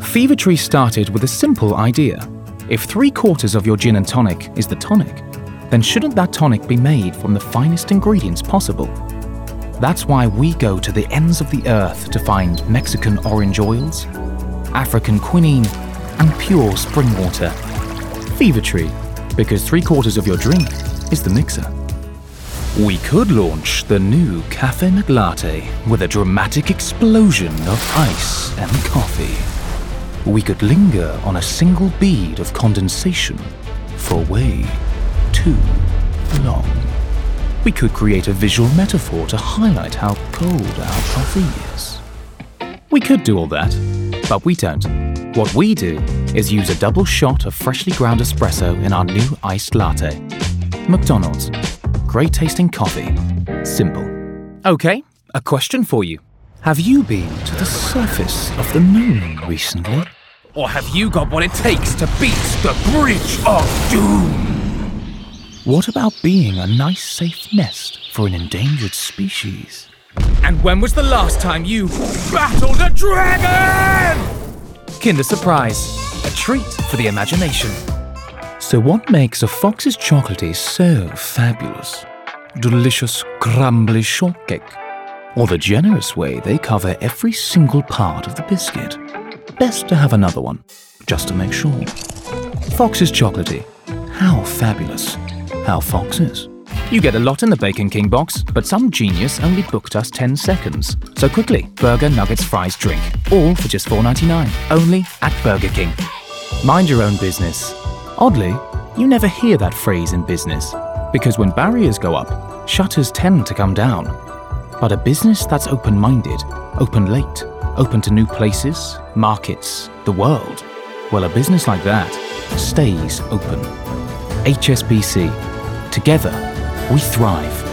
Fever-Tree started with a simple idea. If 3/4 of your gin and tonic is the tonic, then shouldn't that tonic be made from the finest ingredients possible? That's why we go to the ends of the earth to find Mexican orange oils, African quinine, and pure spring water. Fever-Tree, because 3/4 of your drink is the mixer. We could launch the new Cafe McLatte with a dramatic explosion of ice and coffee. We could linger on a single bead of condensation for way too long. We could create a visual metaphor to highlight how cold our coffee is. We could do all that, but we don't. What we do is use a double shot of freshly ground espresso in our new iced latte. McDonald's. Great tasting coffee. Simple. Okay, a question for you. Have you been to the surface of the moon recently? Or have you got what it takes to beat the Bridge of Doom? What about being a nice safe nest for an endangered species? And when was the last time you battled a dragon? Kinder Surprise. A treat for the imagination. So what makes a Fox's chocolatey so fabulous? Delicious crumbly shortcake? Or the generous way they cover every single part of the biscuit? Best to have another one, just to make sure. Fox's chocolatey. How fabulous. How Fox's. You get a lot in the Bacon King box, but some genius only booked us 10 seconds. So quickly, burger, nuggets, fries, drink. All for just $4.99. Only at Burger King. Mind your own business. Oddly, you never hear that phrase in business, because when barriers go up, shutters tend to come down. But a business that's open-minded, open late, open to new places, markets, the world, well, a business like that stays open. HSBC. Together, we thrive.